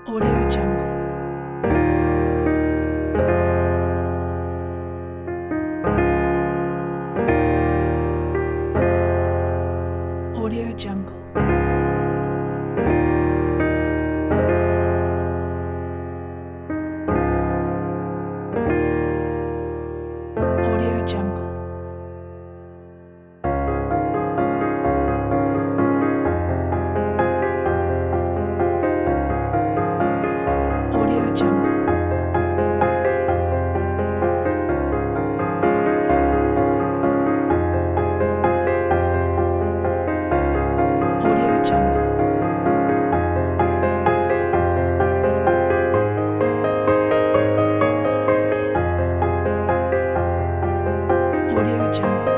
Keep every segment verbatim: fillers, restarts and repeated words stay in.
Audio Jungle. Audio Jungle. Audio Jungle. Audio Jungle. Audio Jungle. Audio Jungle.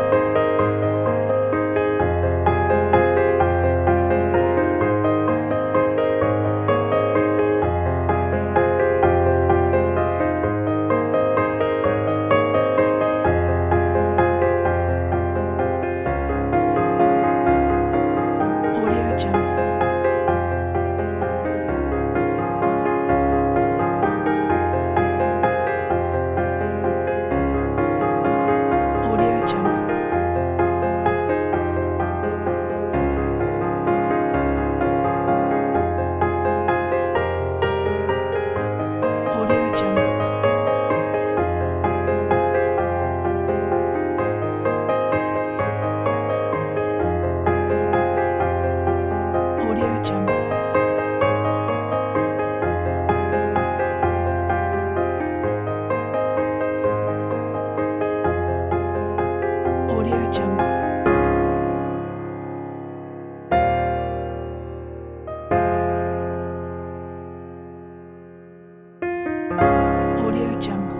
Audio Jungle. Audio Jungle. Audio Jungle. Audio Jungle. Audio Jungle. Audio Jungle.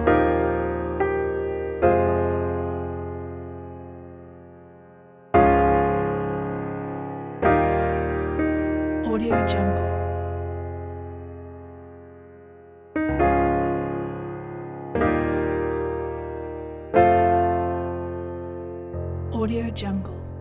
Audio Jungle. Audio Jungle.